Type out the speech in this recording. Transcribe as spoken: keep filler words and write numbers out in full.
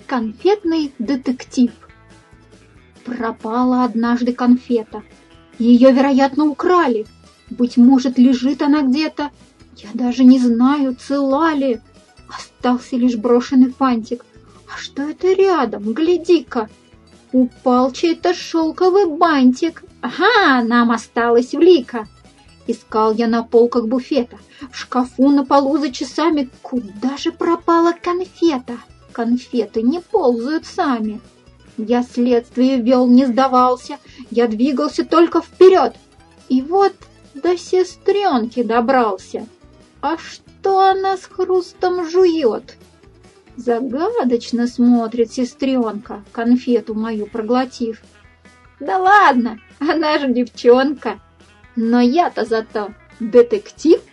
Конфетный детектив. Пропала однажды конфета. Ее, вероятно, украли. Быть может, лежит она где-то. Я даже не знаю, цела ли. Остался лишь брошенный фантик. А что это рядом? Гляди-ка. Упал чей-то шелковый бантик. Ага, нам осталась улика. Искал я на полках буфета, в шкафу на полу за часами. Куда же пропала конфета? Конфеты не ползают сами. Я следствие вел, не сдавался. Я двигался только вперед. И вот до сестренки добрался. А что она с хрустом жует? Загадочно смотрит сестренка, конфету мою проглотив. Да ладно, она же девчонка. Но я-то зато детектив.